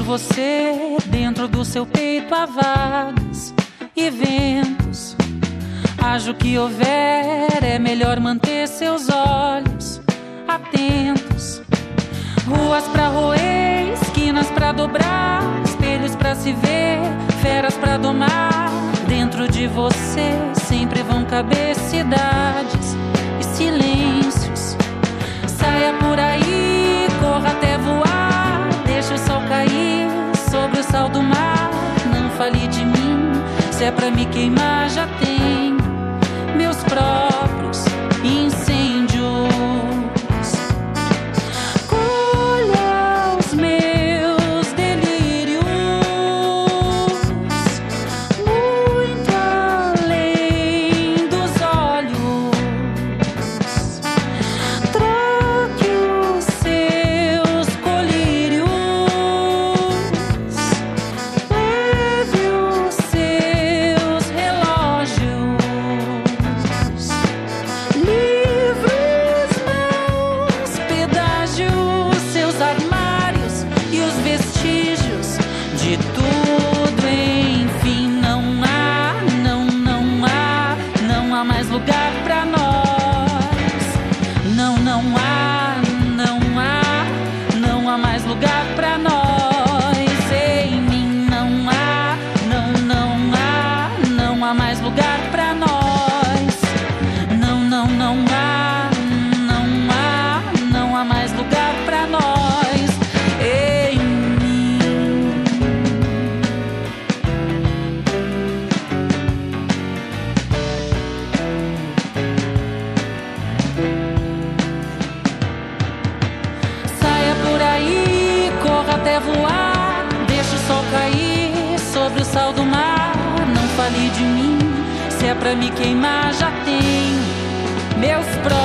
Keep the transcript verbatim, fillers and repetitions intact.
você, dentro do seu peito há vagas e ventos. Haja o que houver, é melhor manter seus olhos atentos. Ruas pra roer, esquinas pra dobrar, espelhos pra se ver, feras pra domar. Dentro de você sempre vão caber cidades e silêncios. Saia por aí, corra até voar, deixa o sol cair sobre o sal do mar. Não fale de mim, se é pra me queimar já tenho meus próprios incêndios. Colha os meus delírios muito além dos olhos. Troque os seus colírios, leve os seus relógios. Livros, mãos, pedágios, seus armários e os vestígios de tudo, enfim. Não há, não, não há, não há mais lugar pra nós. Não, não há, não há, não há mais lugar pra nós. Em mim não há, não, não há, não há mais lugar pra nós. Não, não, não há, não há, não há mais lugar pra nós em mim. Saia por aí, corra até voar, deixa o sol cair sobre o sal do mar. Não fale de mim, se é pra me queimar já tenho meus próprios